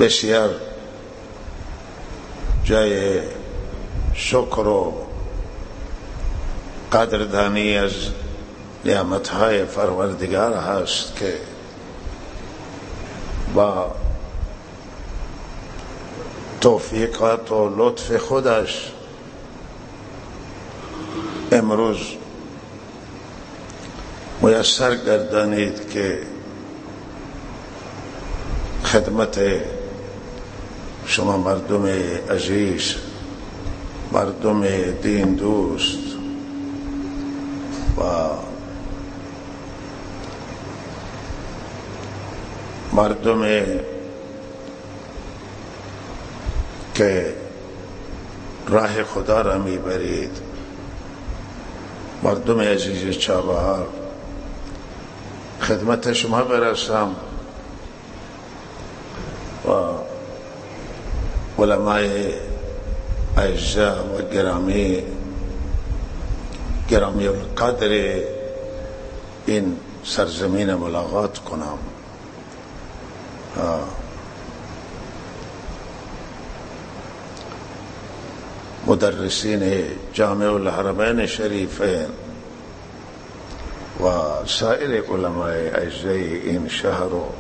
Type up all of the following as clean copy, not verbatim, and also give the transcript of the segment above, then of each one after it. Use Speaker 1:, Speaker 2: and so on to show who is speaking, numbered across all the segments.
Speaker 1: بسیار جای شکر و قدردانی از نعمتهای پروردگار هست که با توفیقات و لطف خودش امروز میسر گردانید که خدمت شما مردم عزیز، مردم دین دوست و مردم که راه خدا را میبرید، مردم عزیز چابهار، خدمت شما برسم و علماء اعزا و گرامی القدر این سرزمین ملاقات کنم. مدرسین جامع الحرمین شریفین و سایر علماء اعزای این شهر و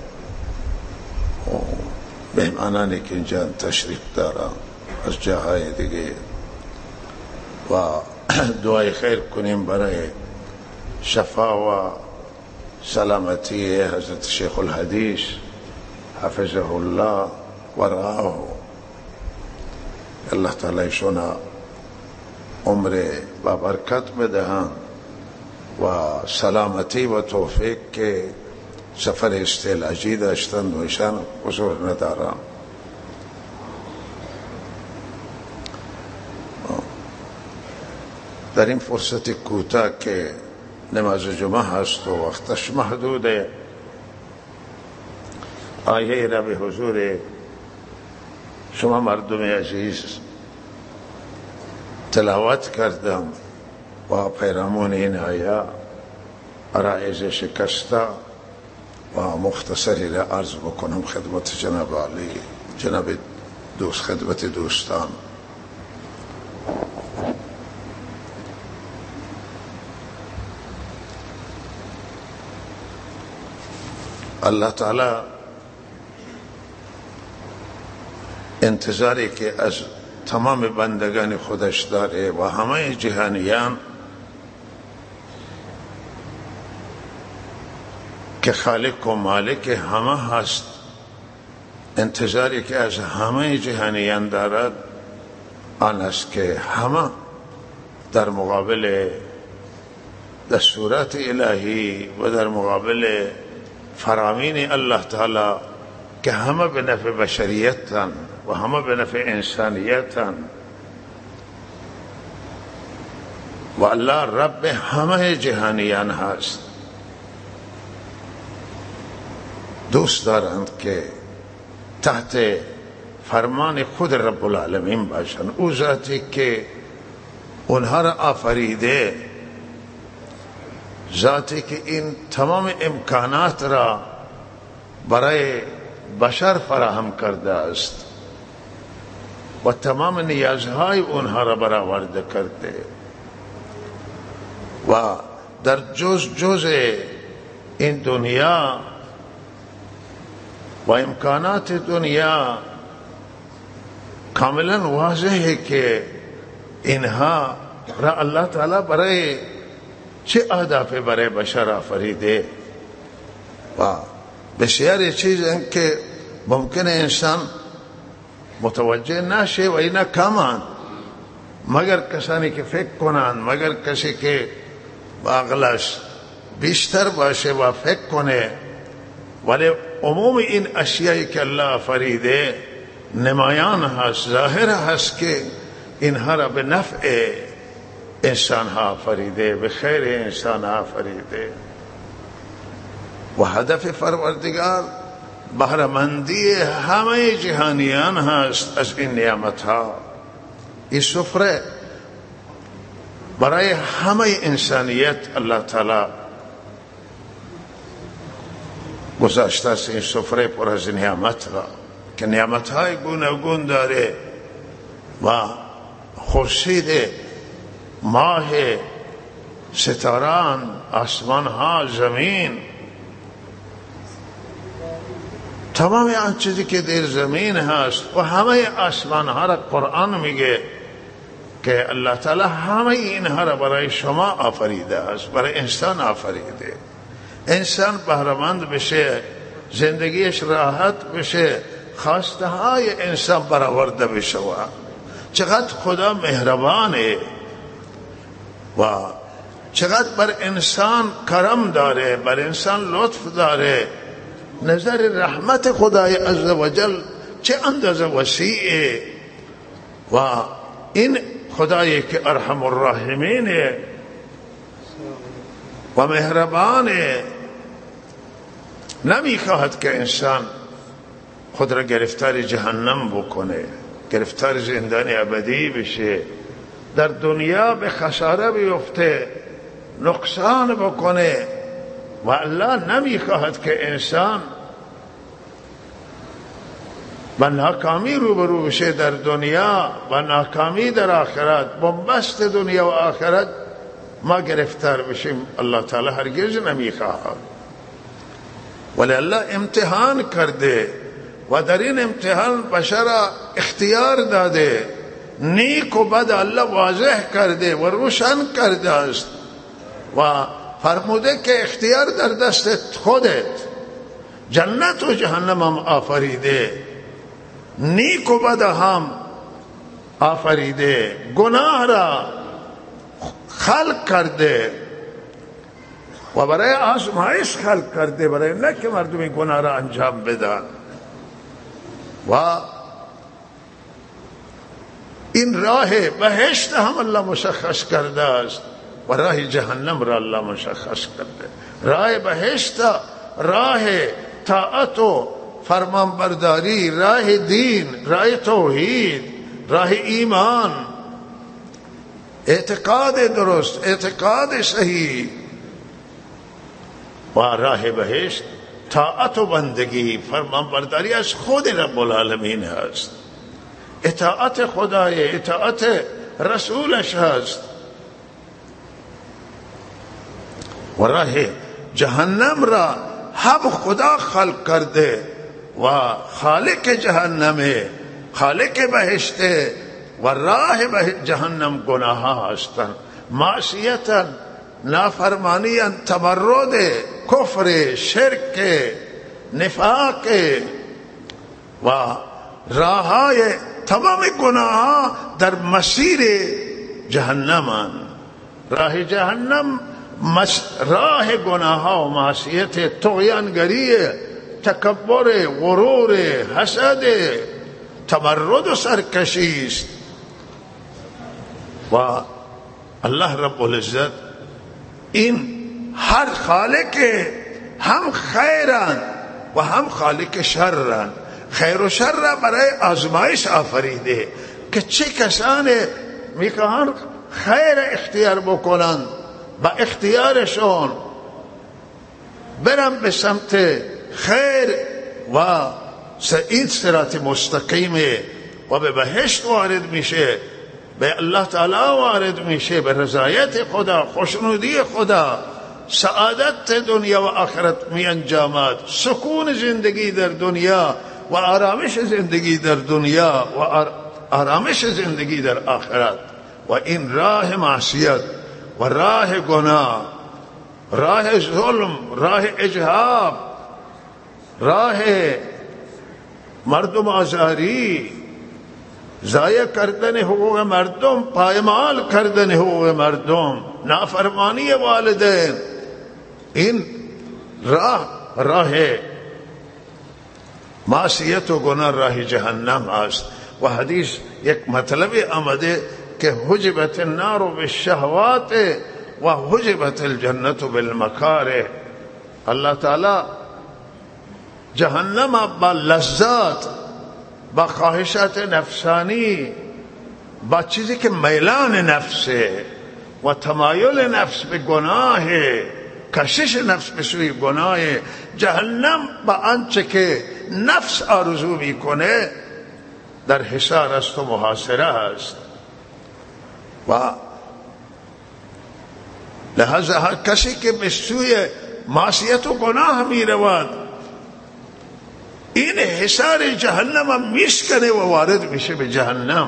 Speaker 1: مهمانانی که اینجا تشریف دارن از جاهای دیگه و دعای خیر کنیم برای شفا و سلامتی حضرت شیخ الحدیث حفظه الله و رعاه. الله تعالی ایشون عمر با برکت بدهند و سلامتی و توفیق که سفر استعلاجی داشتند و ایشان قصور ندارم. در این فرصت کوتاه که نماز جمعه هست و وقتش محدوده، آیه را به حضور شما مردم عزیز تلاوت کردم و پیرامون این آیه عرایض شکسته و مختصری را عرض بکنم خدمت جناب عالی، جناب دوست، خدمت دوستان. الله تعالی انتظاری که از تمام بندگان خودش داره و همه جهانیان که خالق و مالک همه هست، انتظاری که از همه جهانیان دارد آن است که همه در مقابل دستورات الهی و در مقابل فرامین الله تعالی که همه به نفع بشریتن و همه به نفع انسانیتن و الله رب همه جهانیان هست، دوست دارند که تحت فرمان خود رب العالمین باشند. او ذاتی که اونها را آفریده، ذاتی که این تمام امکانات را برای بشر فراهم کرده است و تمام نیازهای اونها را برآورده کرده و در جز این دنیا و امکانات دنیا کاملا واضحه که اینها را الله تعالی برای چه اهداف برای بشر آفریده و بسیاری چیزیں که ممکن انسان متوجه نشه و اینا کمان، مگر کسانی که فکر کنند، مگر کسی که عقلش بیشتر باشه و فکر کنه. ولی عموم این اشیایی که الله آفریده نمایان هست، ظاهر هست که اینها را به نفع انسان ها آفریده، به خیر انسان ها آفریده و هدف پروردگار بهره‌مندی همه جهانیان هست از این نعمت ها. این سفره برای همه انسانیت الله تعالی گذاشته است، این سفره پر از نعمت را که نعمتهای گوناگون داره و خورشید، ماه، ستاران، آسمان ها، زمین، تمام آن چیزی که در زمین هست و همه آسمان ها را قرآن میگه که الله تعالی همه اینها را برای شما آفریده است، برای انسان آفریده. انسان بهره‌مند بشه، زندگیش راحت بشه، خواسته های انسان برآورده بشه. چقدر خدا مهربانه و چقدر بر انسان کرم داره، بر انسان لطف داره. نظر رحمت خدای عزوجل چه اندازه وسیعه و این خدایی که ارحم الراحمینه و مهربانه نمیخواهد که انسان خود را گرفتار جهنم بکنه، گرفتار زندان ابدی بشه، در دنیا به خساره بیفته، نقصان بکنه. و الله نمیخواهد که انسان و ناکامی روبرو بشه در دنیا و ناکامی در آخرت. بنبست دنیا و آخرت ما گرفتار بشیم، الله تعالی هرگز نمیخواهد. ولی الله امتحان کرده و در این امتحان بشر اختیار داده، نیک و بد الله واضح کرده و روشن کرده است و فرموده که اختیار در دست خودت. جنت و جهنم هم آفریده، نیک و بد هم آفریده، گناه را خلق کرده و برای آزمایش خلق کرده، برای نه که مردم گناه را انجام بدن. و این راه بهشت هم الله مشخص کرده است و راه جهنم را الله مشخص کرده. راه بهشت راه طاعت و فرمانبرداری، راه دین، راه توحید، راه ایمان، اعتقاد درست، اعتقاد صحیح. و راه بهشت طاعت و بندگی، فرمانبرداری از خود رب العالمین هست، اطاعت خدای، اطاعت رسولش هست. و راه جهنم را هم خدا خلق کرده و خالق جهنمه، خالق بهشته و راه جهنم گناه ها هستند، معصیت، نافرمانی، تمرد، کفر، شرک، نفاق و راه های تمام گناه ها در مسیر جهنم. راه جهنم راه گناه ها و معصیت، طغیانگری، تکبر، غرور، حسد، تمرد و سرکشی است. و الله رب العزت این هر خالق هم خیرن و هم خالق شرن، خیر و شر را برای آزمایش آفریده که چه کسانی میخواهند خیر اختیار بکنند، با اختیارشون برن به سمت خیر و این صراط مستقیمه و به بهشت وارد میشه، به الله تعالی وارد میشه، به رضایت خدا، خوشنودی خدا، سعادت دنیا و آخرت می انجامد، سکون زندگی در دنیا و آرامش زندگی در دنیا و آرامش زندگی در آخرت. و این راه معصیت و راه گناه، راه ظلم، راه اجحاف، راه مردم آزاری، ضایع کردن حقوق مردم، پایمال کردن حقوق مردم، نافرمانی والدین، این راه معصیت و گناه راه جهنم است. و حدیث یک مطلبی آمده که حجبت النار بالشهوات و حجبت الجنة بالمکاره. الله تعالی جهنم با لذات، با خواهشات نفسانی، با چیزی که میلان نفسه و تمایل نفس به گناه، کشش نفس به سوی گناه، جهنم با آنچه که نفس آرزو میکنه در حصار است و محاصره است. و لہذا هر کسی که به سوی معصیت و گناه می رود این حصار جهنم هم میشکنه و وارد میشه به جهنم.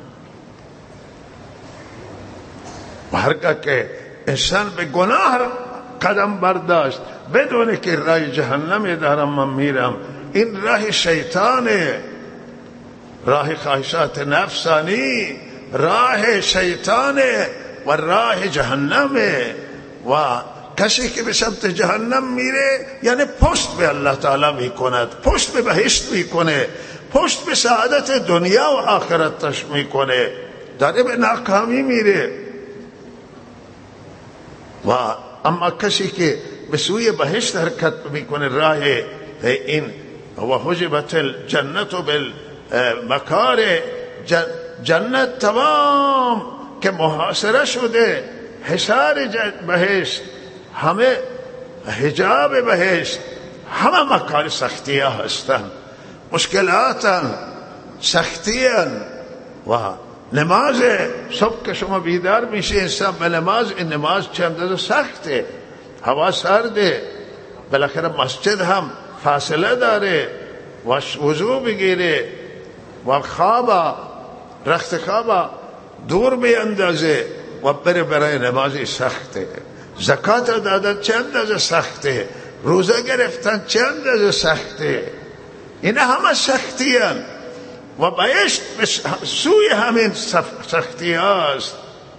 Speaker 1: و هرگاه که انسان به گناه قدم برداشت بدونه که راه جهنم دارم من میرم، این راه شیطانه، راه خواهشات نفسانی، راه شیطانه و راه جهنمه. و کسی که به سمت جهنم میره یعنی پشت به الله تعالی میکند، پشت به بهشت میکنه، پشت به سعادت دنیا و آخرتش میکنه، داره به ناکامی میره. و اما کسی که به سوی بهشت حرکت میکنه، راه این و حجبت الجنت بالمکاره، جنت تمام که محاصره شده، حصار بهشت، همه حجاب بهشت، همه مکار سختی ها هستن، مشکلات سختیان. و نماز صبح که شما بیدار میشه انسان به نماز، این نماز چند سخته، هوا سرده، بالاخره مسجد هم فاصله داره و وضو بگیره و خواب رخت خواب دور بیندازه و بره برای نمازی سخته. زکات دادن چند سخته، روزه گرفتن چند سخته، این همه سختی هست. و بهشت سوی همین سختی هاست.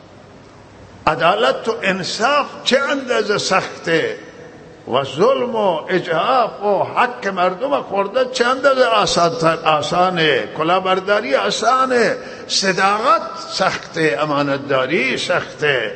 Speaker 1: عدالت و انصاف چه اندازه سخته و ظلم و اجحاف و حق مردم خوردن چه اندازه آسانه، کلاهبرداری آسانه، صداقت سخته، امانتداری سخته.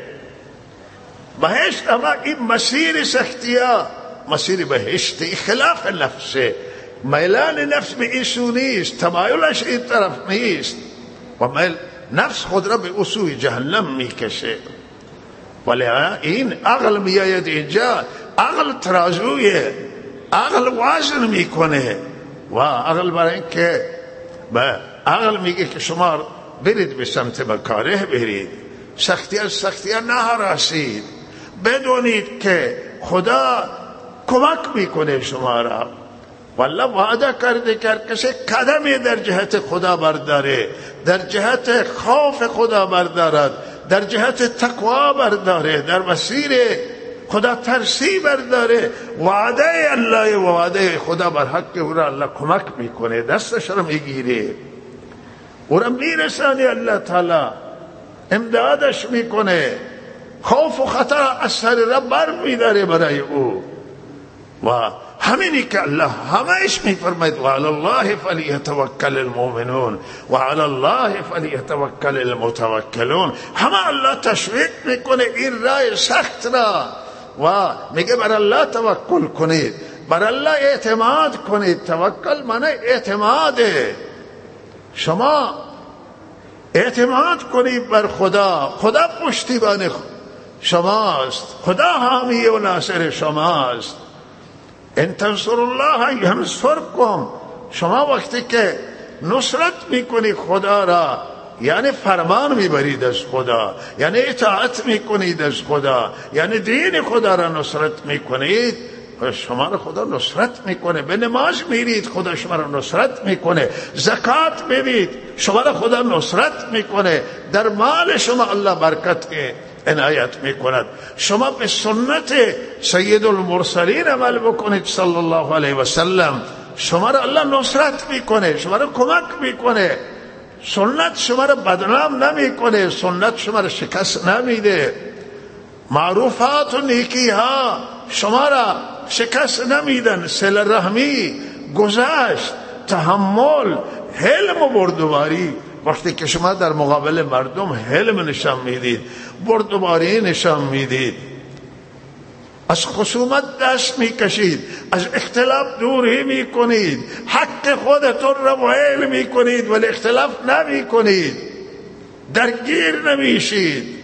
Speaker 1: بهشت اما این مسیر سختی ها، مسیر بهشتی خلاف نفسه، میلان نفس به ایسو نیست، تمایلش این طرف نیست و نفس خود را به اصول جهنم میکشه. ولی این عقل میاید اینجا، عقل ترازویه، عقل وزن میکنه و عقل برای اینکه عقل میگه که شما برید به سمت مکاره برید، سختی از سختی نهراسید، بدونید که خدا کمک میکنه شما را. والله وعده کرده که کسی قدمی در جهت خدا برداره، در جهت خوف خدا بردارد، در جهت تقوا برداره، در مسیر خدا ترسی برداره، وعده الله و وعده خدا بر حق او را الله کمک میکنه، دستش را میگیره، او را میرسانی، الله تعالی امدادش میکنه، خوف و خطر از سر را بر میداره برای او. و همینی که الله همهش میفرماید و علی الله فلیتوکل المؤمنون و علی الله فلیتوکل المتوکلون. همه الله تشویق میکنه این راه سخت را و میگه بر الله توکل کنید، بر الله اعتماد کنید. توکل معنی اعتماده، شما اعتماد کنید بر خدا، خدا پشتیبان شماست، خدا حامی و ناصر شماست. ان تنصر الله ینصرکم، شما وقتی که نصرت میکنید خدا را یعنی فرمان میبرید از خدا، یعنی اطاعت میکنید از خدا، یعنی دین خدا را نصرت میکنید، شما را خدا نصرت میکنه. به نماز میرید خدا شما را نصرت میکنه، زکات میدید شما را خدا نصرت میکنه، در مال شما الله برکت عنایت میکند. شما به سنت سید المرسلین عمل بکنید صلی الله علیه و سلم، شما را الله نصرت میکنه، شما را کمک میکنه، سنت شما را بدنام نمیکنه، سنت شما را شکست نمیده، معروفات و نیکی ها شما را شکست نمیدن، صله رحمی، گذشت، تحمل، حلم و بردباری. وقتی که شما در مقابل مردم حلم نشان میدید، بردباری نشان میدید، از خصومت دست میکشید، از اختلاف دوری میکنید، حق خودتون را معین میکنید ولی اختلاف نمیکنید، درگیر نمیشید،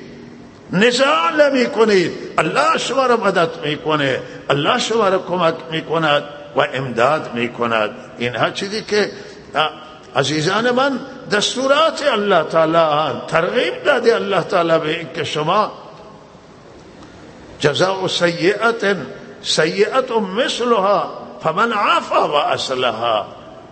Speaker 1: نزاع نمیکنید، الله شما را مدد میکنه، الله شما را کمک میکند. و امداد میکند. اینها چیزی که عزیزان من دستورات الله تعالی، ترغیب داده الله تعالی به این که شما جزاء سیئة سیئة مثلها فمن عفا و اصلها.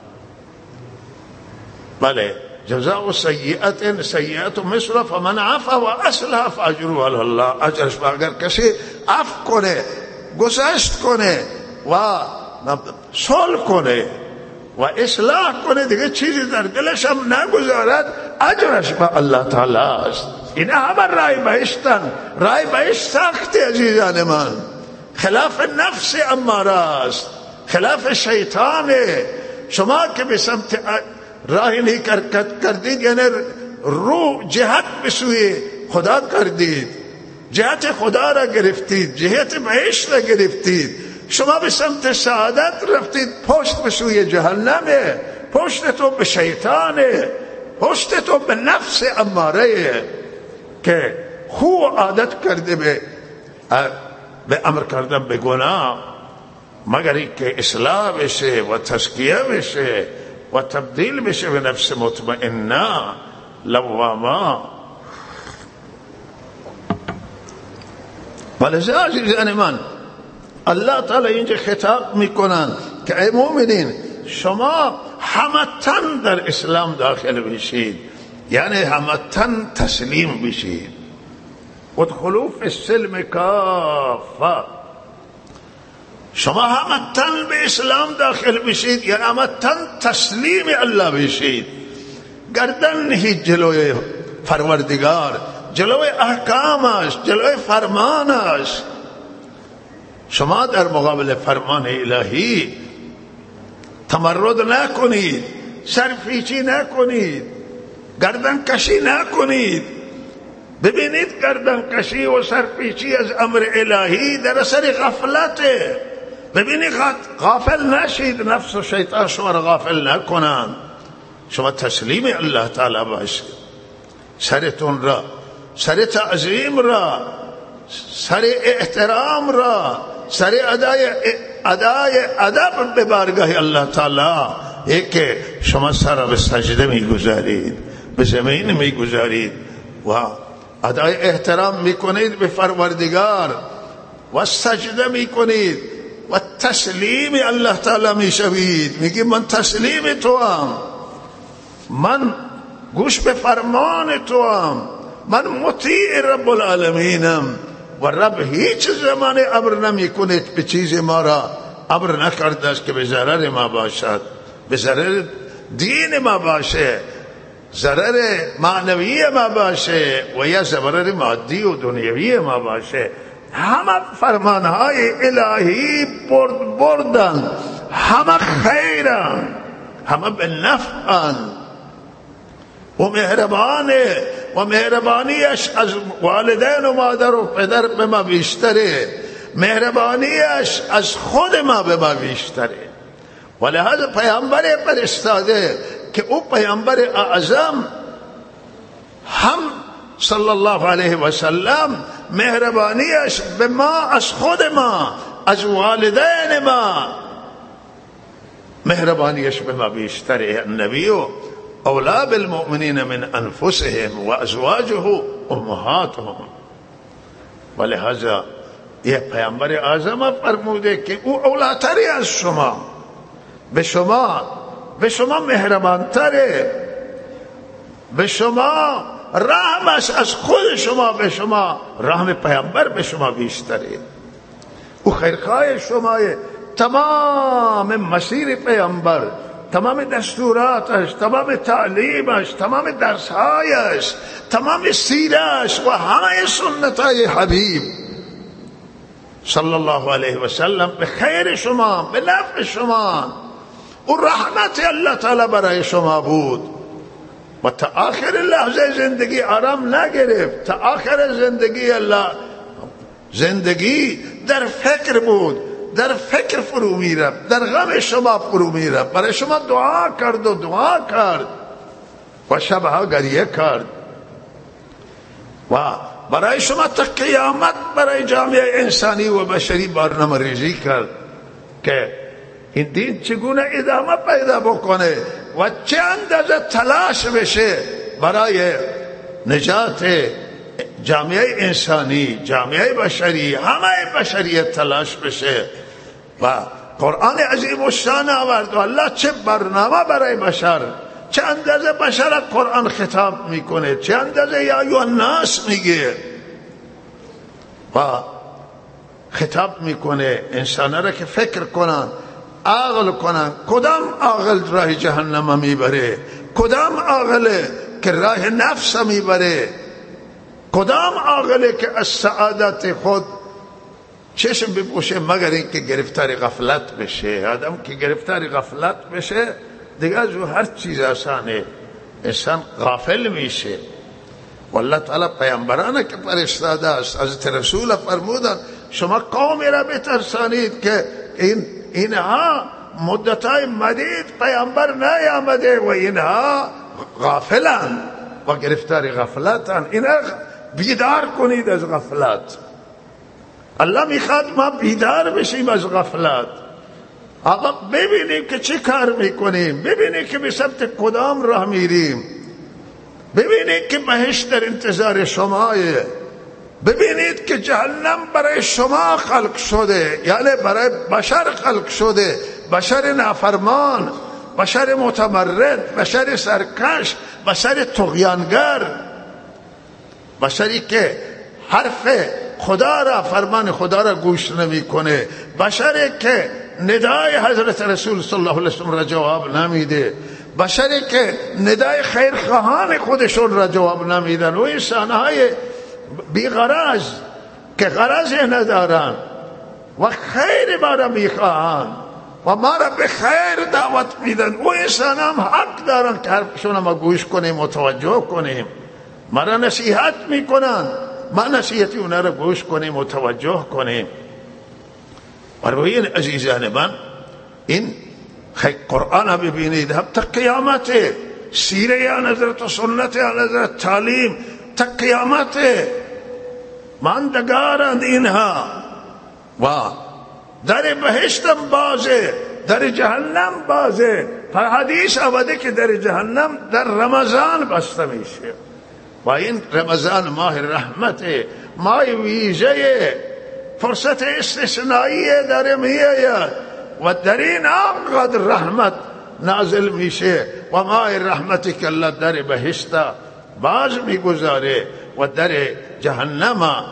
Speaker 1: بله، جزاء سیئة سیئة مثلها فمن عفا و اصلها فاجره علی الله. اجرش اگر کسی عفو کنه، گذشت کنه و صلح کنه و اصلاح کنه، دیگه چیزی در دلش هم نگذارد، اجرش با الله تعالی است. این همه رای بهشتن. رای بهشت سخت عزیزان من، خلاف نفس اماره است، خلاف شیطانه. شما که به سمت راه نیک حرکت کردید، یعنی رو جهت به سوی خدا کردید، جهت خدا را گرفتید، جهت بهشت را گرفتید، شما به سمت سعادت رفتید، پشت به سوی جهنمه، پشت تو به شیطانه، پشت تو به نفس اماره که خو عادت کرده به امر کردن به گناه، مگر این که اصلاح بشه و تزکیه بشه و تبدیل بشه به نفس مطمئنه لوامه. ولذا عزیزان من الله تعالی اینجا خطاب میکنند که ای مؤمنین شما همتن در اسلام داخل بشید، یعنی همتن تسلیم بشید. ادخلوا فی السلم کافه. شما همتن به اسلام داخل بشید، یعنی همتن تسلیم الله بشید، گردن نهید جلوی پروردگار، جلوی احکامش، جلوی فرمانش. شما در مقابل فرمان الهی تمرد نکنید، سرپیچی نکنید، گردن کشی نکنید. ببینید گردن کشی و سرپیچی از امر الهی در اثر غفلته. ببینید غافل نشید، نفس و شیطان شما را غافل نکنند. شما تسلیم الله تعالی باشید، سرتون را، سر تعظیم را، سر احترام را، سر ادای ادب به بارگاه الله تعالی، یک که شما سر به سجده میگذارید، به زمین میگذارید و ادای احترام میکنید به پروردگار و سجده میکنید و تسلیم الله تعالی میشوید. میگی من تسلیم تو ام، من گوش به فرمان تو ام، من مطیع رب العالمینم و رب هیچ زمان امر نمی کند به چیز ما را امر نکرده است که به ضرر ما باشد، به ضرر دین ما باشه، ضرر معنوی ما باشه و یا ضرر مادی و دنیوی ما باشه. همه فرمانهای الهی بردن، همه خیرن، همه به نفعن و مهربانه و مهربانیش از والدین و مادر و پدر به ما بیشتره، مهربانیش از خود ما به ما بیشتره. ولهذا پیامبر فرستاده که او پیامبر اعظم هم صلی الله علیه و سلم مهربانیش به ما از خود ما، از والدین ما، مهربانیش به ما بیشتره. النبی اولی بالمؤمنین من انفسهم و ازواجه امهاتهم. ولهذا یہ پیامبر اعظم فرموده که او اولاتری از شما، به شما مهربانتره، به شما رحمش از خود شما، به شما رحم پیامبر به شما بیشتره. او خیرخواه شماه. تمام مسیر پیامبر، تمام دستوراتش، تمام تعلیمش، تمام درسهایش، تمام سیرش و همه سنتهای حبیب صلی الله علیه و سلم به خیر شما، به نفع شما و رحمت الله تعالی برای شما بود و تا آخر لحظه زندگی آرام نگرفت. تا آخر زندگی الله زندگی در فکر بود، در فکر فرو میرفت، در غم شما فرو میرفت، برای شما دعا کرد و دعا کرد و شبها گریه کرد و برای شما تا قیامت برای جامعه انسانی و بشری برنامه ریزی کرد که این دین چگونه ادامه پیدا بکنه و چه اندازه تلاش بشه برای نجات جامعه انسانی، جامعه بشری، همه بشریت تلاش بشه. و قرآن عظیم الشان آورد و الله چه برنامه برای بشر، چه اندازه بشر قرآن خطاب میکنه، چه اندازه یا ایها الناس میگه و خطاب میکنه انسانها را که فکر کنن، عقل کنن. کدام عقل راه جهنم میبره؟ کدام عقل که راه نفس میبره؟ کدام عقل که از سعادت خود چشم بپوشه مگر این که گرفتار غفلت بشه؟ آدم که گرفتار غفلت بشه دیگه از هر چیز آسانه، انسان غافل میشه. والله تعالی پیامبرانه که فرستاده است، حضرت رسول فرمودن شما قومی را بترسانید که اینها مدتای مدید پیامبر نیامده و اینها غافلن و گرفتار غفلتن، اینها بیدار کنید از غفلت. الله میخواد ما بیدار بشیم از غفلت. آقا ببینیم که چه کار میکنیم، ببینیم که به سمت کدام راه میریم، ببینید که بهشت در انتظار شمایه، ببینید که جهنم برای شما خلق شده، یعنی برای بشر خلق شده، بشر نافرمان، بشر متمرد، بشر سرکش، بشر طغیانگر، بشری که حرف خدا را، فرمان خدا را گوش نمیکنه، بشری که ندای حضرت رسول صلی الله علیه وسلم را جواب نمیده، بشری که ندای خیرخواهان خودشون را جواب نمیدن و انسانهای بیغرض که غرض ندارن و خیر ما را میخواهن و ما را به خیر دعوت میدن، و انسان هم حق دارن که حرفشون ما گوش کنیم، متوجه کنیم. ما را نصیحت میکنن، ما نصیحتی اونا را گوش کنیم، متوجه کنیم. و روی عزیزان من این قرآن ها ببینید هم تا قیامت، سیره آن حضرت و سنت آن حضرت، تعلیم تا قیامت ماندگارند اینها. و در بهشتم بازه، در جهنم بازه. پر حدیث آمده که در جهنم در رمضان بسته میشه و این رمضان ماه رحمت، ماه ویژه، فرصت استثنایی در میآید و در این آنقدر رحمت نازل میشه و ماه رحمتی که الله در بهشت باز میگذاره و در جهنم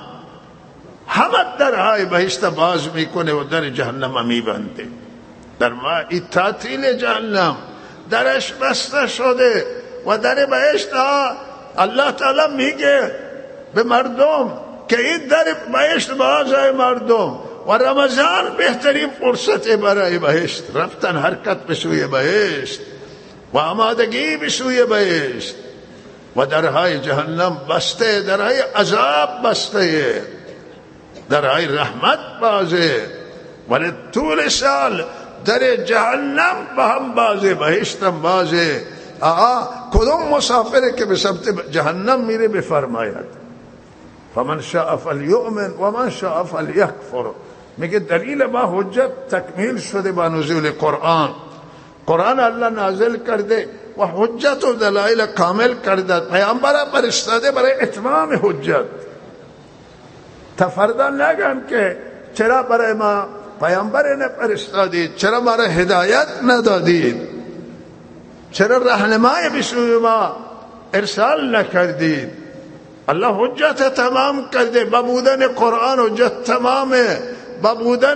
Speaker 1: همه درهای بهشت باز میکنه و در جهنم میبنده. در ما این تعطیل جهنم درش بسته شده و در بهشت الله تعالی میگه به مردم که این در بهشت بازای مردم و رمضان بهترین فرصت برای بهشت، رفتن حرکت به سوی بهشت و آمادگی به سوی بهشت. و درهای جهنم بسته، درهای عذاب بسته، درهای رحمت بازه. ولی طول سال در جهنم به هم بازه، بهشت هم بازه. کدوم مسافره که به سمت جهنم میره بفرماید فمن شاء فلیؤمن و من شاء فلیکفر. میگه دلیل ما حجت تکمیل شده با نزول قرآن. قرآن الله نازل کرده و حجت و دلایل کامل کرده، پیامبر فرستاده برای اتمام حجت. تا فردا نگن که چرا برای ما پیامبر نفرستادید، چرا ما را هدایت ندادید، چرا راهنمای به سوی ما ارسال نکردید. الله حجت تمام کرده، با بودن قرآن حجت تمامه، با بودن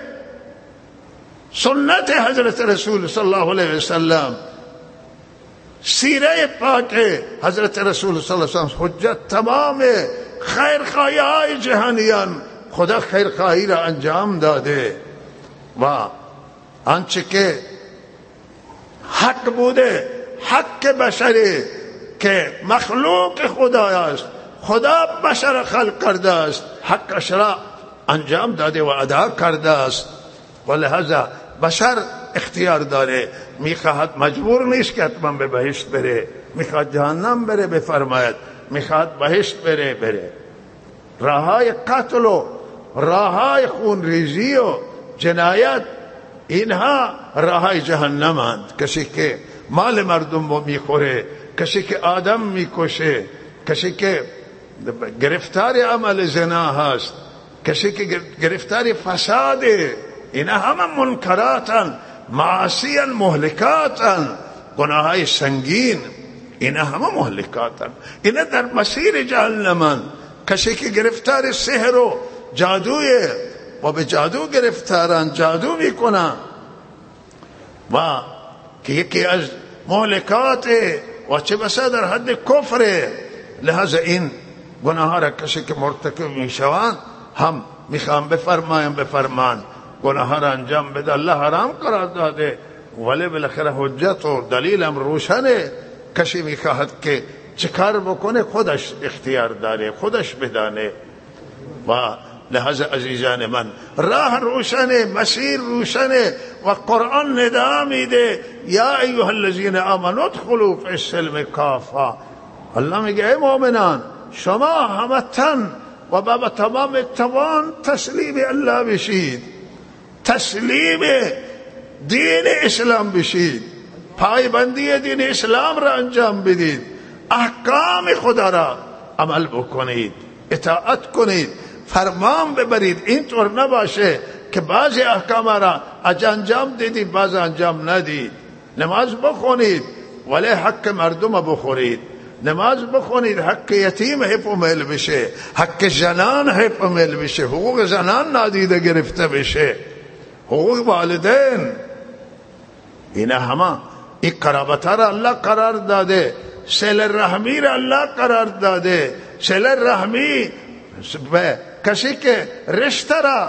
Speaker 1: سنت حضرت رسول صلی الله علیه وسلم، سیره پاک حضرت رسول صلی الله علیه وسلم حجت تمامه. خیرخواهی های جهانیان خدا خیرخواهی را انجام داده و آنچه که حق بوده، حق بشری که مخلوق خدا است، خدا بشر خلق کرده است، حقش را انجام داده و ادا کرده است. و لحاظا بشر اختیار داره، میخواهد، مجبور نیست که حتما به بهشت بره، میخواد جهنم بره بفرماید، میخواد بهشت بره. راههای قتل و راههای خونریزی و جنایت اینها راه جهنمند. کسی که مال مردم رو میخوره، کسی که آدم میکشه، کسی که گرفتار عمل زنا هست، کسی که گرفتار فساده، اینا همه منکراتن، معاصیان، مهلکاتن، گناهای سنگین، اینا همه مهلکاتن، اینا در مسیر جهنمن. کسی که گرفتار سحر و جادوی و به جادو گرفتارن، جادو میکنن و که یکی از مهلکات و چه بسا در حد کفر. لحاظ این گناه ها را کسی که مرتکب میشوند هم میخوام بفرمان گناه ها را انجام بده. الله حرام قرار داده ولی بالاخره حجت و دلیل هم روشنه. کسی میخواهد که چه کار بکنه خودش اختیار داره، خودش بدانه. و لحاظ عزیزان من راه روشنه، مسیر روشنه و قرآن ندا میده یا ایها الذین آمنوا ادخلوا فی السلم کافه. الله میگه ای مؤمنان شما همه تن و با تمام توان تسلیم الله بشید، تسلیم دین اسلام بشید، پایبندی دین اسلام را انجام بدید، احکام خدا را عمل بکنید، اطاعت کنید، فرمان ببرید. اینطور نباشه که بعضی احکام را انجام دیدید بعض انجام ندید. نماز بخونید ولی حق مردم بخورید، نماز بخونید حق یتیم حفظ مل بشه، حق زنان حفظ مل بشه، حقوق زنان نادیده گرفته بشه، حقوق والدین. اینا همه این قرابت را الله قرار داده، صله رحمی را الله قرار داده. صله رحمی کسی که رشته را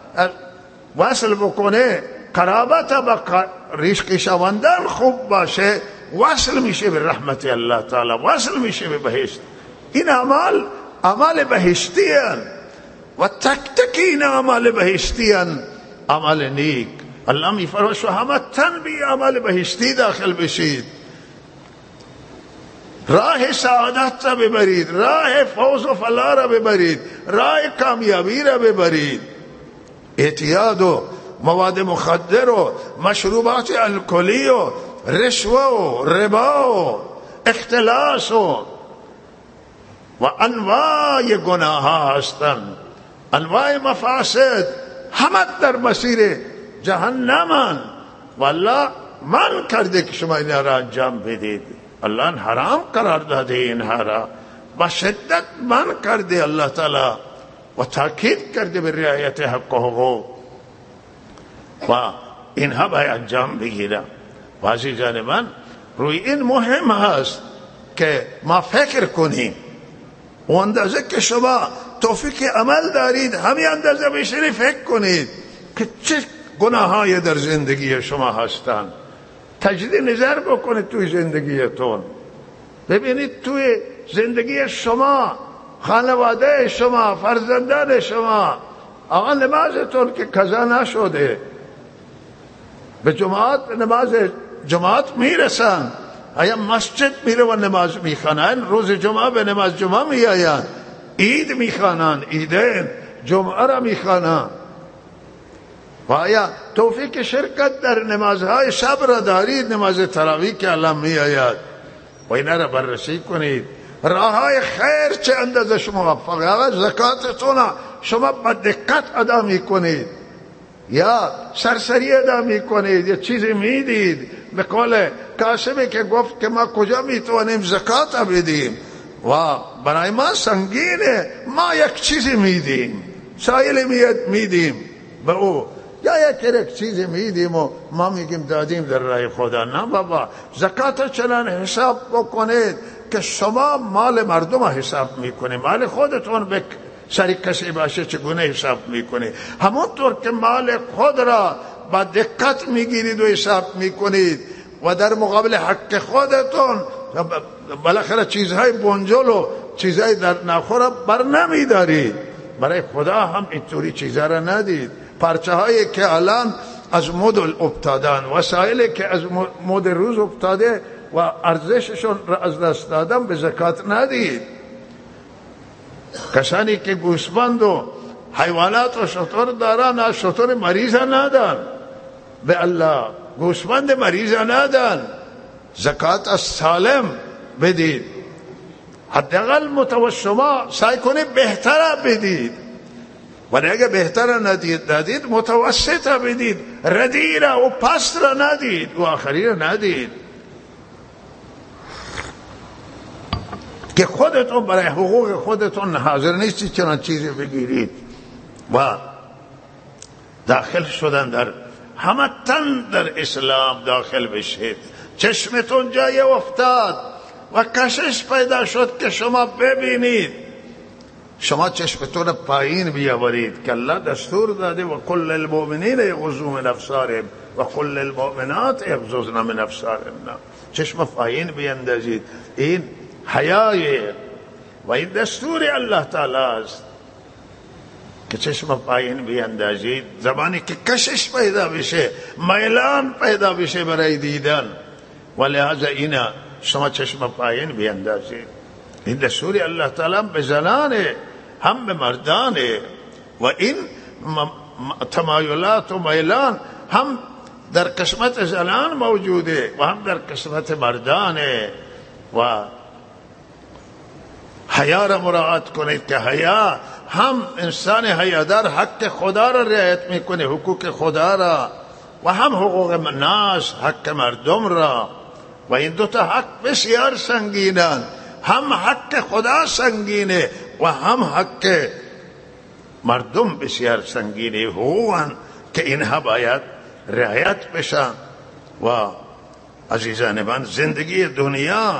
Speaker 1: وصل بکنه، قرابت با رزق شوندن خوب باشه، وصل میشه به رحمت الله تعالی، وصل میشه به بهشت. این اعمال بهشتی هن و تک تک این اعمال بهشتی هن، اعمال نیک. الله میفرماید شما همه تن بی اعمال بهشتی داخل بشید، راه سعادت را ببرید، راه فوز و فلاح را ببرید، راه کامیابی را ببرید. اعتیاد و مواد مخدر و مشروبات الکلی و رشوه و ربا و اختلاس و انواع گناه ها هستند، انواع مفاسد، همه در مسیر جهنمن. والله من کرده که شما اینها را انجام بدید. الله حرام قرار داده اینها را، با شدت من کرده الله تعالی و تاکید کرده به رعایت حق و حقوق و اینها باید انجام بگیره. و عزیزان من روی این مهم هست که ما فکر کنیم و اندازه که شما توفیق عمل دارید همین اندازه بشینید فکر کنید که چه گناه های در زندگی شما هستند. تجدید نظر بکنید توی زندگیتون، ببینید توی زندگی شما، خانواده شما، فرزندان شما، آقا نمازتون که قضا نشده، به جماعت نماز جماعت میرسن، آیا مسجد میره و نماز میخوانن، روز جمعه به نماز جمعه میآین، عید میخوانن، عیدین جمعه را میخوانن، و آیا توفیق شرکت در نمازهای شب را دارید، نماز تراویح که الان میآید، و اینا را بررسی کنید. راههای خیر چه اندازه شما موفق، زکاتتون شما با دقت ادا میکنید یا سرسری ادا میکنید یا چیزی میدید؟ به قول کاسبی که گفت که ما کجا میتوانیم زکات بدیم و برای ما سنگینه، ما یک چیزی میدیم، سایل میدیم به او، یا یک چیزی میدیم و ما میگیم دادیم در راه خدا. نه بابا، زکات چنان حساب بکنید که شما مال مردم حساب میکنید، مال خودتون به سری کسی باشه چگونه حساب میکنید؟ همونطور که مال خود را با دقت میگیرید و حساب میکنید و در مقابل حق خودتون بالاخره چیزهای بنجل و چیزهای در ناخور بر نمیدارید. برای خدا هم اینطوری چیزها را ندید. پرچه هایی که الان از مد افتادن، وسایلی که از مد روز افتاده و ارزششون را از دست دادن، به زکات ندید. کسانی که گوسفند و حیوانات و شتر دارن، از شتر مریض ندن، به الله گوسفند مریض ندن، زکات از سالم بدید، حداقل متوسما سعی کنید بهتر بدید، ولی اگه بهتر ندید متوسط بدید، ردی را و پست را ندید و آخری را ندید، که خودتون برای حقوق خودتون حاضر نیستید چنان چیزی بگیرید. و داخل شدن در همه تن در اسلام داخل بشید، چشمتون جای افتاد و کشش پیدا شد که شما ببینید، شما چشمتون پایین بیاورید که الله دستور داده و کل المؤمنین یغضوا من ابصارهم و کل المؤمنات یغضضن من ابصارهن، چشم پایین بیندازید. این حیای و این دستور الله تعالی است که چشم پایین بیندازید، زمانی که کشش پیدا بشه، میلان پیدا بشه برای دیدن، و لحاظ اینا شما چشم پایین بیندازید. این دستور الله تعالی به زنانه هم به مردانه، و این تمایلات و میلان هم در قسمت زنان موجوده و هم در قسمت مردانه. و حیا را مراعات کنید که حیا هم انسان حیادار حق خدا را رعایت میکنه، حقوق خدا را، و هم حقوق ناس، حق مردم را، و این دوتا حق بسیار سنگینن، هم حق خدا سنگینه و هم حق مردم بسیار سنگینه، حقوقن که اینها باید رعایت بشن. و عزیزان من، زندگی دنیا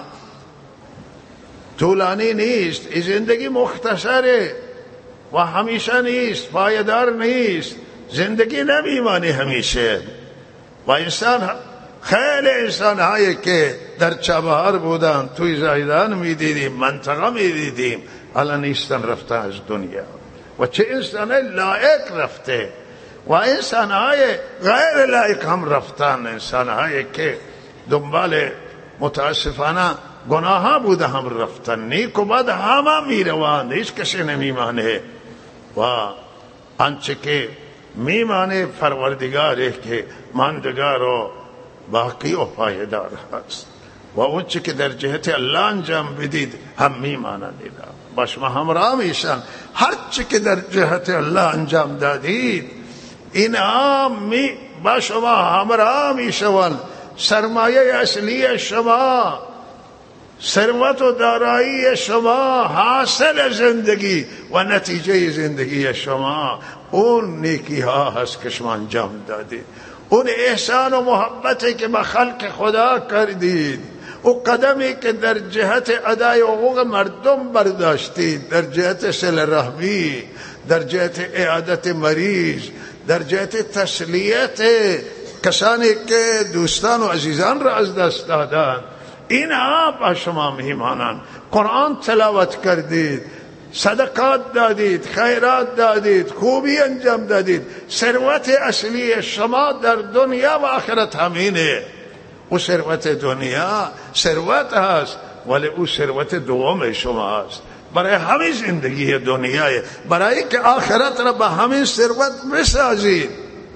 Speaker 1: طولانی نیست، این زندگی مختصره و همیشه نیست، پایدار نیست، زندگی نمیمانی همیشه. و انسان، خیلی انسان هایی که در چابهار بودن توی زایدان میدیدیم، منطقه میدیدیم، الان نیستن، رفته از دنیا. و چه انسان لایق رفته و انسان های غیر لایق هم رفتن، انسان هایی که دنبال متاسفانه گناه ها بوده هم رفتن، نیک و بد همه میروند، هیچ کسی نمیمانه. و آنچه که میمانه پروردگاره که ماندگار و باقی و پایدار هست، و اون چه که در جهت الله انجام بدید هم میمانند، با شما همراه میشن. هر چه که در جهت الله انجام دادید اینها با شما همراه میشوند. سرمایه اصلی شما، ثروت و دارایی شما، حاصل زندگی و نتیجه زندگی شما اون نیکی ها هست که شما انجام دادید، اون احسان و محبتی که به خلق خدا کردید، او قدمی که در جهت ادای حقوق مردم برداشتید، در جهت صله رحمی، در جهت اعادت مریض، در جهت تسلیت کسانی که دوستان و عزیزان را از دست دادند، اینها با شما میمانند. قرآن تلاوت کردید، صدقات دادید، خیرات دادید، خوبی انجام دادید. ثروت اصلی شما در دنیا و آخرت همینه. او ثروت دنیا ثروت هست، ولی او ثروت دوم شما هست. برای همین زندگی دنیای، برای که آخرت را به همین ثروت بسازید،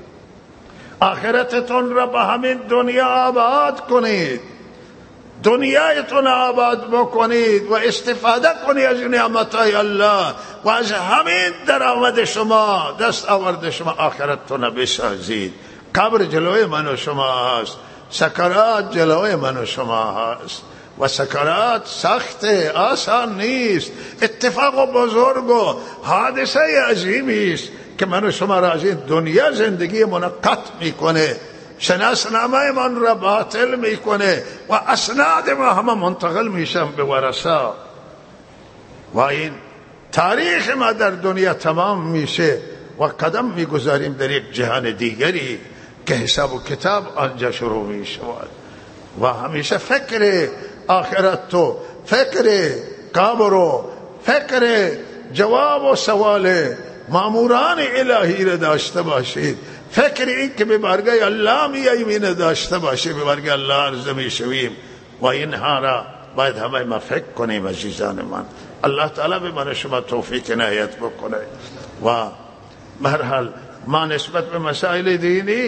Speaker 1: آخرتتون را به همین دنیا آباد کنید، دنیایتون آباد بکنید و استفاده کنید از نعمتهای الله و از همین درآمد شما، دست آورد شما آخرتتون بسازید. قبر جلوی من و شما هست، سکرات جلوی من و شما هست، و سکرات سخت آسان نیست، اتفاق و بزرگ و حادثه عظیمی است که من و شما را از این دنیا زندگی منقط میکنه، شناسنامه من را باطل میکنه و اسناد ما همه منتقل میشن به ورثا، و این تاریخ ما در دنیا تمام میشه و قدم میگذاریم در یک جهان دیگری که حساب و کتاب آنجا شروع میشود. و همیشه فکر آخرت تو، فکر قبر و فکر جواب و سوال ماموران الهی را داشته باشید، فکر این که به بارگاه الله میاییم داشته باشید، به بارگاه الله عرضه میشویم، و اینها را باید همه ما فکر کنیم. عزیزان من، الله تعالی به من شما توفیق عنایت بکنه. و به هر حال ما نسبت به مسائل دینی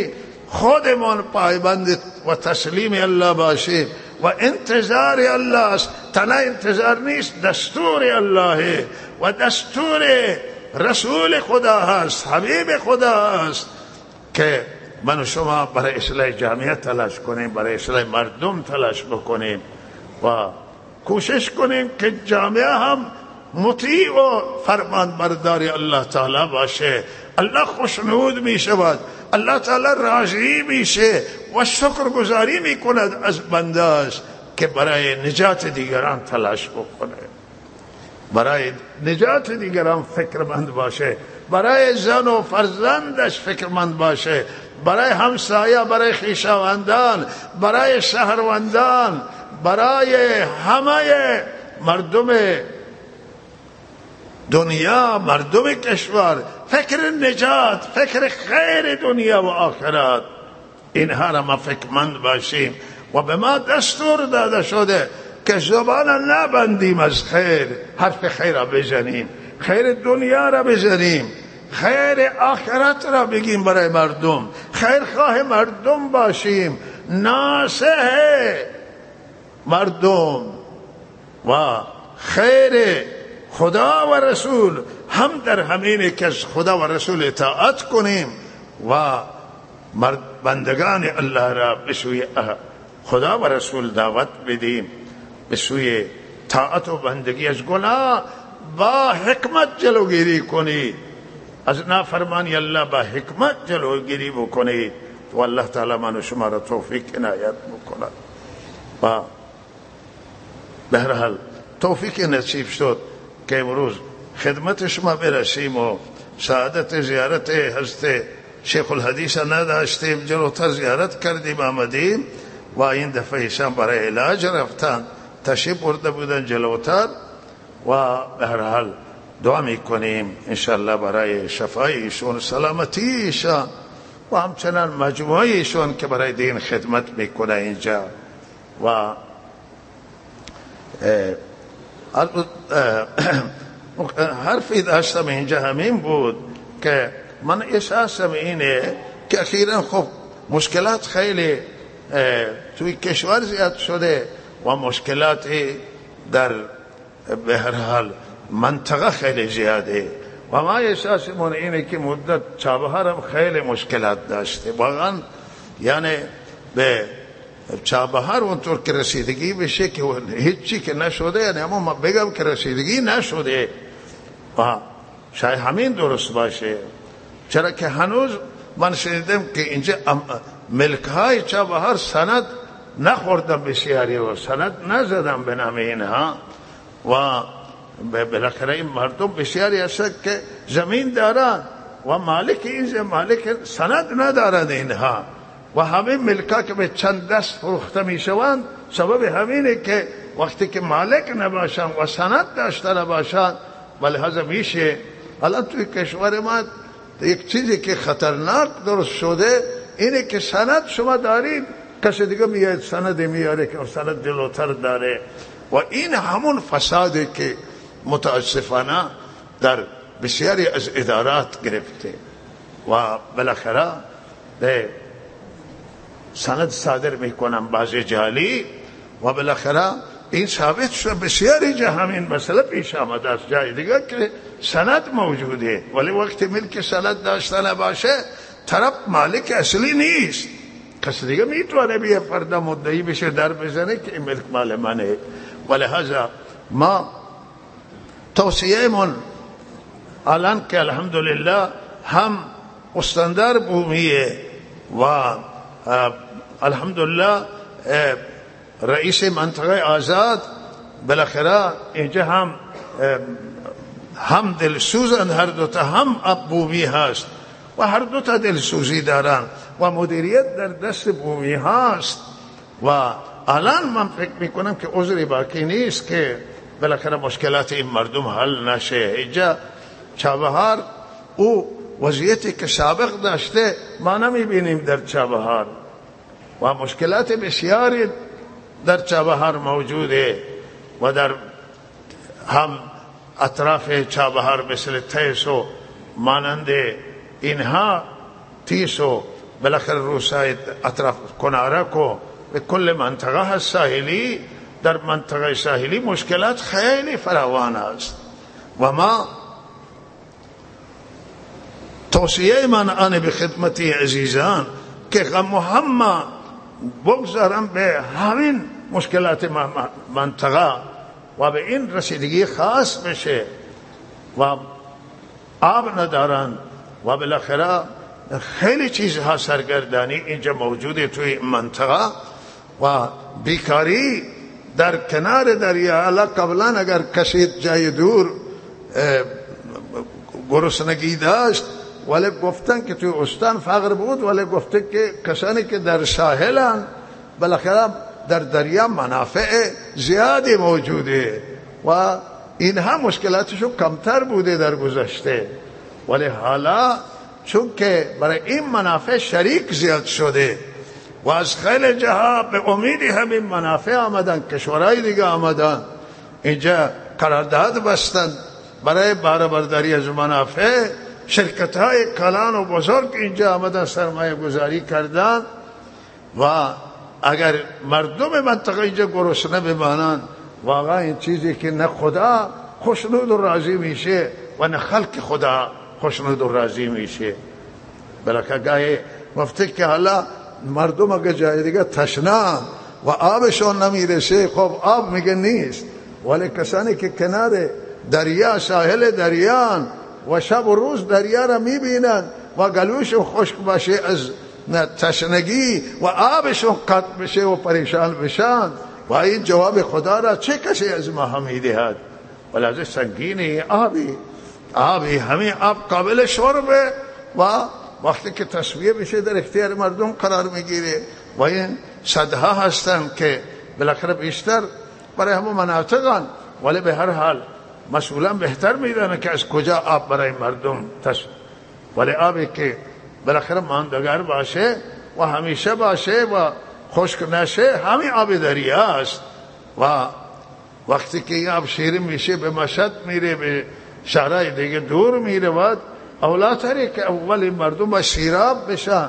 Speaker 1: خودمون پایبند و تسلیم الله باشیم و انتظار الله است. تنها انتظار نیست، دستور الله و دستور رسول خدا هست، حبیب خدا هست که من و شما برای اصلاح جامعه تلاش کنیم، برای اصلاح مردم تلاش بکنیم و کوشش کنیم که جامعه هم مطیع و فرمان برداری الله تعالی باشه. الله خوشنود می شود، الله تعالی راضی میشه و شکرگزاری میکند از بنداش که برای نجات دیگران تلاش بکنه، برای نجات دیگران فکرمند باشه، برای زن و فرزندش فکرمند باشه، برای همسایه، برای خویشاوندان، برای شهروندان، برای همه مردم دنیا، مردم کشور، فکر نجات، فکر خیر دنیا و آخرت، اینها را ما فکرمند باشیم و به ما دستور داده شده که زبان نبندیم از خیر، حرف خیر را بزنیم، خیر دنیا را بزنیم، خیر آخرت را بگیم برای مردم، خیرخواه مردم باشیم، ناصح مردم و خیر خدا و رسول هم در همینه که از خدا و رسول اطاعت کنیم و بندگان الله را به سوی خدا و رسول دعوت بدیم، به سوی طاعت و بندگی، از گناه با حکمت جلوگیری کنید، از نافرمانی الله با حکمت جلوگیری بکنید و الله تعالی من و شما را توفیق عنایت بکند. و به هر حال توفیق نصیب شد که امروز خدمت شما برسیم و سعادت زیارت حضرت شیخ الحدیث نداشتیم، جلوتر زیارت کردیم آمدیم و این دفعه ایشان برای علاج رفتن، تشریف برده بودن جلوتر و به هر حال دعا میکنیم انشاءالله برای شفای ایشون، سلامتی ایشان و همچنان مجموعه ایشون که برای دین خدمت میکنه اینجا. و حرفی داشتم اینجا همین بود که من احساسم اینه که اخیراً خب مشکلات خیلی توی کشور زیاد شده و مشکلاتی در به هر حال منطقه خیلی زیاده و ما احساسمون اینه که مدت چابهار هم خیلی مشکلات داشته واقعا، یعنی به چابهار اونطور که رسیدگی بشه که هیچی که نشده، یعنی اما ما بگم که رسیدگی نشده و شاید همین درست باشه، چرا که هنوز من شنیدم که اینجا ملک های چابهار سند نخوردم بسیاری و سند نزدم به نام اینها و بالاخره این مردم بسیاری هستند که زمین دارن و مالک این مالک سند ندارند اینها و همه ملکا که به چند دست فروخته می شوند سبب همینه که وقتی که مالک نباشن و سند داشته نباشن ولهذا میشه. الان توی کشور ما یک چیزی که خطرناک درست شده اینه که سند شما دارید، کسی دیگه میاد سند میاره که سند جلوتر داره و این همون فساده که متاسفانه در بسیاری از ادارات گرفته و بالاخره به سند صادر میکنن بعضی جعلی و بالاخره این ثابت شد بسیاری جا همین مسئله پیش آمده است جای دیگه که سند موجوده ولی وقتی ملک سند داشته نباشه طرف مالک اصلی نیست، کسی دیگه میتونه بیه فردا مدعی بشه در بزنه که این ملک مال منه. ولهذا ما توصیه من الان که الحمدلله هم استاندار بومیه و الحمدلله رئیس منطقه آزاد بالاخره اینجا هم دلسوزند، هر دوتا هم بومی هست و هر دوتا دلسوزی دارن و مدیریت در دست بومی هست و الان من فکر میکنم که عذری باقی نیست که بالاخره مشکلات این مردم حل نشه. اینجا چابهار او وضعیتی که سابق داشته ما نمیبینیم در چابهار و مشکلات بسیاری در چابهار موجوده و در هم اطراف چابهار مثل تیس و مانند اینها تیس و بالاخره روسای اطراف کنارک و به کل منطقه ساحلی، در منطقه ساحلی مشکلات خیلی فراوان است و ما توصیه من آن به خدمتی عزیزان که غم و هم بگذارم به همین مشکلات منطقه و به این رسیدگی خاص بشه و آب ندارن و بالاخره خیلی چیزها سرگردانی اینجا موجوده توی منطقه و بیکاری در کنار دریا. حالا قبلا اگر کسی جای دور گرسنگی داشت ولی گفتن که توی استان فقر بود، ولی گفته که کسانی که در ساحلن بالاخره در دریا منافع زیادی موجوده و اینها مشکلاتشون کمتر بوده در گذشته، ولی حالا چون که برای این منافع شریک زیاد شده و از خیلی جاها به امیدی همین منافع آمدن، کشورهای دیگه آمدن اینجا قرارداد بستن برای بهره برداری از منافع. شرکت های کلان و بزرگ اینجا آمدن سرمایه گذاری کردن و اگر مردم منطقه اینجا گرسنه بمانند واقعا این چیزی که نه خدا خوشنود و راضی میشه و نه خلق خدا خوشنود و راضی میشه. بلکه گاهی گفته که حالا مردم اگر جای دیگه تشنه و آبشون نمیرسه، خب آب میگه نیست، ولی کسانی که کنار دریا ساحل دریان و شب و روز دریا را میبینن و گلوشون خشک باشه از تشنگی و آبشون قطع بشه و پریشان بشن و این جواب خدا را چه کسی از ما میدهد؟ ولازم سنگینی آبی همین آب قابل شربه و وقتی که تصویه بشه در اختیار مردم قرار میگیره و این صدها هستن که بالاخره بیشتر برای همون مناطقان، ولی به هر حال مسئولان بهتر میدونن که از کجا آب برای مردم ولی آبی که بالاخره ماندگار باشه و همیشه باشه و خشک نشه همین آب دریا است و وقتی که این آب شیرین میشه به مشهد میره، به شهرهای دیگه دور میره و اولاتره که اولی مردم با سیراب بشن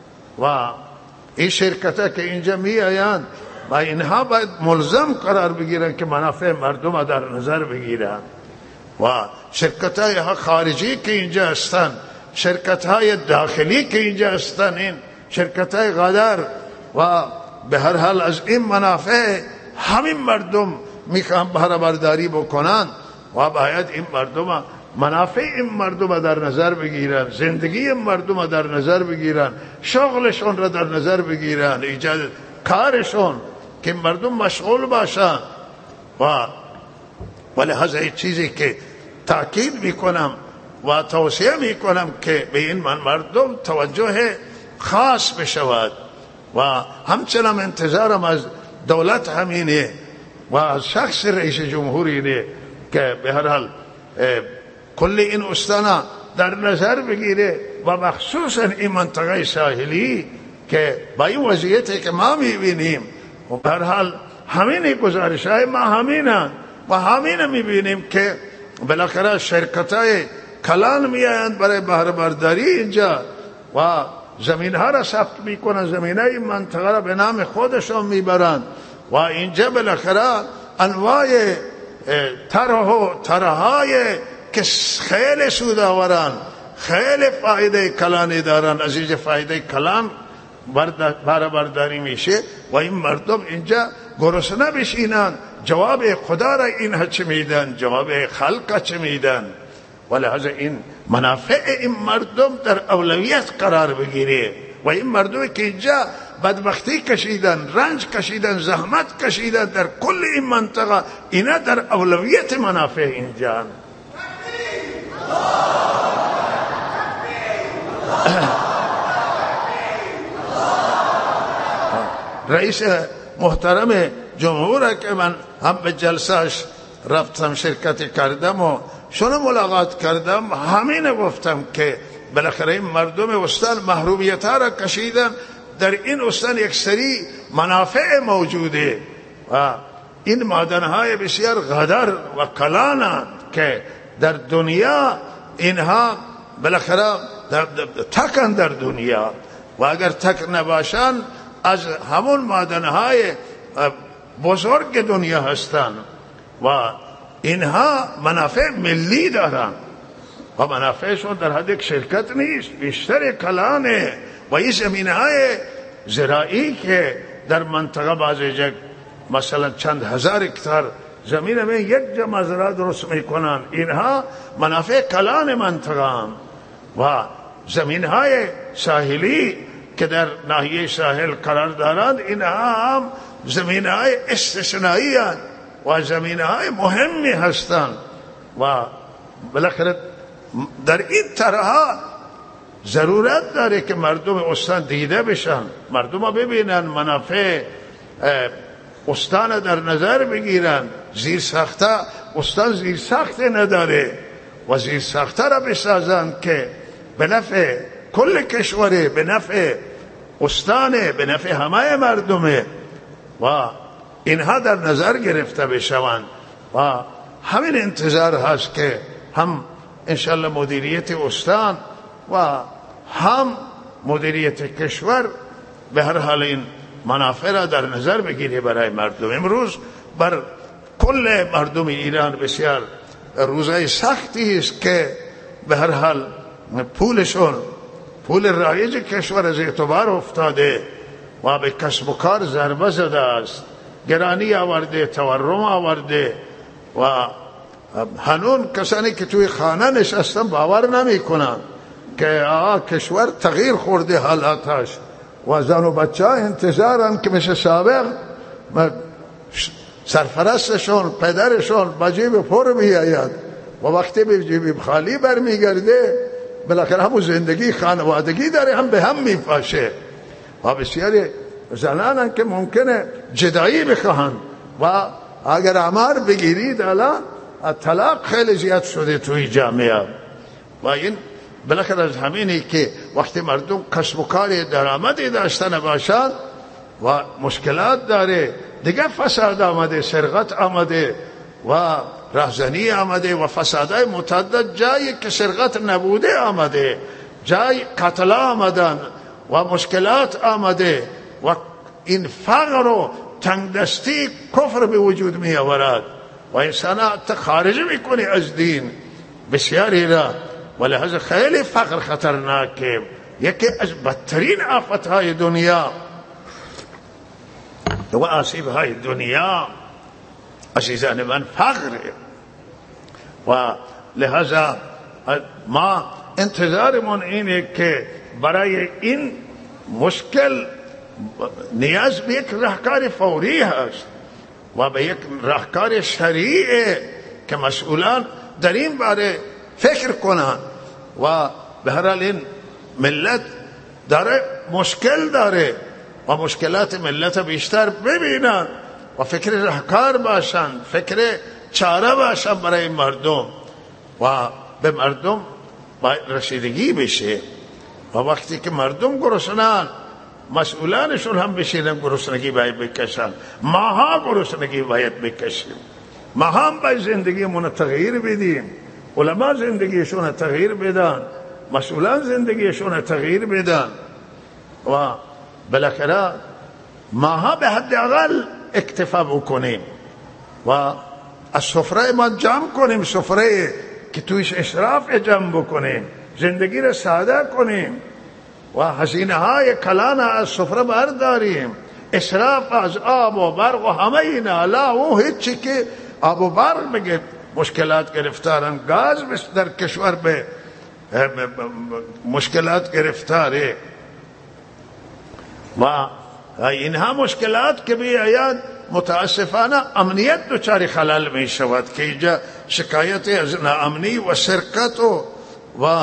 Speaker 1: و این شرکت ها که اینجا می آیند و اینها باید ملزم قرار بگیرن که منافع مردم در نظر بگیرن و شرکت های خارجی که اینجا هستن، شرکت های داخلی که اینجا هستن، این شرکت های قدر و به هر حال از این منافع همین مردم میخوان بهره برداری بکنن و باید این مردم منافع این مردم در نظر بگیرن، زندگی مردم در نظر بگیرن، شغلشون را در نظر بگیرن، ایجاد کارشون که مردم مشغول باشن و لحظه این چیزی که تاکید میکنم و توصیه میکنم که به این مردم توجه خاص بشود و همچنان انتظارم از دولت همینه و از شخص رئیس جمهوری اینه که به هر حال کل این استانا در نظر بگیره و مخصوصا این منطقه ساحلی که با این وضعیتی که ما میبینیم و به هر حال همین گزارش های ما همینن و همین میبینیم که بالاخره شرکت های کلان میآیند برای بهره برداری اینجا و زمین ها را ثبت میکنن، زمین های منطقه را به نام خودشون میبرند و اینجا بالاخره انواع طرحهای که خیلی سود آورن، خیلی فایده کلانی دارن، از اینجا فایده کلان بهره برداری میشه و این مردم اینجا گرسنه بشینن. جواب خدا را اینها چه میدن؟ جواب خلق چه میدن؟ ولهذا این منافع این مردم در اولویت قرار بگیره و این مردم که اینجا بدبختی کشیدن، رنج کشیدن، زحمت کشیدن در کل این منطقه، اینا در اولویت منافع اینجا. رئیس محترم جمهور که من هم به جلسهش رفتم شرکت کردم و شنو ملاقات کردم، همین گفتم که بالاخره این مردم استان محرومیت ها را کشیدن، در این استان یک سری منافع موجوده و این معدنهای بسیار قدر و کلانند که در دنیا اینها بالاخره تکن در دنیا و اگر تک نباشند از همون معدنهای بزرگ دنیا هستند و اینها منافع ملی دارند و منافعشون در حد یک شرکت نیست، بیشتر کلانه و این زمینهای زراعی که در منطقه بعضی جگ مثلا چند هزار هکتار زمین میں یک جا مزرعه درست میکنن، اینها منافع کلان منطقه و زمین های ساحلی که در ناحیه ساحل قرار دارند اینها هم زمین های استثنایی و زمین های مهمی هستند و بالاخره در این طرح ضرورت داره که مردم استان دیده بشن، مردم ببینن، منافع استان در نظر بگیرن. زیر ساخته استان زیر ساخته نداره و زیر ساخته را بسازن که به نفع کل کشوره، به نفع استانه، به نفع همه مردمه و اینها در نظر گرفته بشوند و همین انتظار هست که هم انشالله مدیریت استان و هم مدیریت کشور به هر حال این منافع را در نظر بگیری برای مردم. امروز بر کل مردم ایران بسیار روزهای سختی است که به هر حال پولشون، پول رایج کشور از اعتبار افتاده و به کسب و کار ضربه زده است، گرانی آورده، تورم آورده و هنون کسانی که توی خانه نشستن باور نمی کنن که کشور تغییر خورده حالاتش و زن و بچه ها انتظارن که مثل سابق سرپرستشون، پدرشون با جیب پر بیاید و وقتی به جیب خالی برمیگرده بالاخره همون زندگی خانوادگی داره هم به هم میپاشه و بسیاری زنانن که ممکنه جدایی بخواهند و اگر عمر بگیرید الان طلاق خیلی زیاد شده توی جامعه و این بالاخره از همینی که وقتی مردم کسب و کار درآمدی داشته نباشند و مشکلات داره، دیگه فساد آمده، سرقت آمده و رهزنی آمده و فسادهای متعدد، جایی که سرقت نبوده آمده، جای قتل آمدن و مشکلات آمده و این فقر و تنگدستی کفر به وجود می آورد و انسان حتی خارج میکنه از دین بسیاری را و لحاظ خیلی فقر خطرناکه، یکی از بدترین آفتهای دنیا و آسیبهای دنیا عزیزان من فقره و لحاظا ما انتظارمون اینه که برای این مشکل نیاز به یک راهکار فوری هست و به یک راهکار شرعیه که مسئولان در این باره فکر کنند و به هر حال این ملت داره مشکل داره و مشکلات ملت بیشتر ببینن و فکر راهکار باشن، فکر چاره باشن برای مردم و به مردم رسیدگی بشه و وقتی که مردم گرسنه‌اند مسئولانشون هم بشینن گرسنگی باید بکشن، ماها گرسنگی باید بکشیم، ما هم باید زندگیمون تغییر بدیم، علما زندگیشون تغییر بدن، مسئولان زندگیشون تغییر بدن و بالاخره ماها به حداقل اکتفا بکنیم و از سفره ما جمع کنیم، سفره که تویش اسراف جمع بکنیم، زندگی را ساده کنیم و هزینه های کلان از سفره برداریم، اسراف از آب و برق و همه اینا لا و هیچی که آب و برق بگه مشکلات گرفتارن، گاز در کشور به مشکلات گرفتاره و اینها مشکلات که بیاید متاسفانه امنیت دچار خلل می شود که اینجا شکایت از ناامنی و سرقت و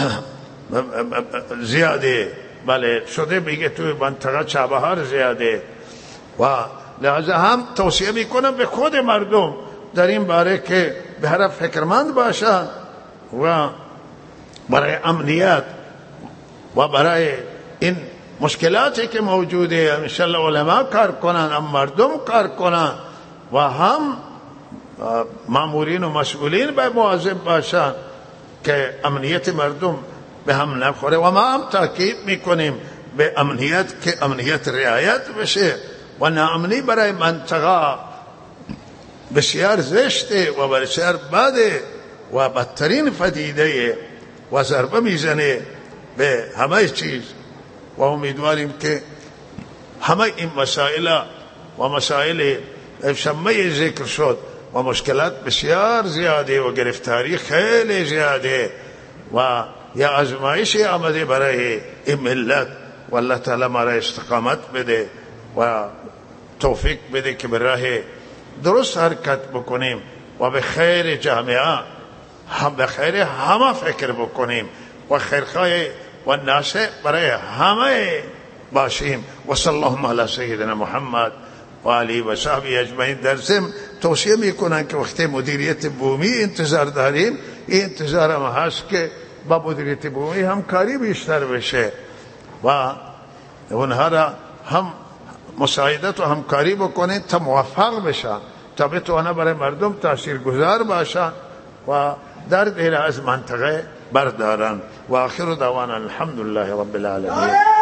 Speaker 1: زیاده بله شده، میگه توی منطقه چابهار زیاده و لحاظا هم توصیه میکنم به خود مردم در این باره که به هر فکرمند باشند و برای امنیت و برای این مشکلاتی که موجوده انشالله علما کار کنن، هم مردم کار کنن و هم مامورین و مسئولین به مواظب باشن که امنیت مردم به هم نخوره و ما هم تاکید میکنیم به امنیت که امنیت رعایت بشه و ناامنی برای منطقه بسیار زشته و بسیار بده و بدترین پدیده و ضربه میزنه به همه چیز و امیدواریم که همه این مسائل و مسائل شمه ذکر شد و مشکلات بسیار زیاده و گرفتاری خیلی زیاده و یا آزمایش آمده برای این ملت و الله تعالی ما را استقامت بده و توفیق بده که به راه درست حرکت بکنیم و به خیر جامعه هم به خیر همه فکر بکنیم و خیرخواه و ناصح برای همه باشیم و صلی الله علی سیدنا محمد و آله و صحبه اجمعین. در ضمن توصیه میکنن که وقتی مدیریت بومی انتظار داریم این انتظار هم هست که با مدیریت بومی همکاری بیشتر بشه و اونها را هم مساعدت و همکاری بکنین تا موفق بشن تا بتوانه برای مردم تاثیرگذار باشن و در دیر از منطقه بردارن و آخر دعوانا الحمدلله رب العالمین.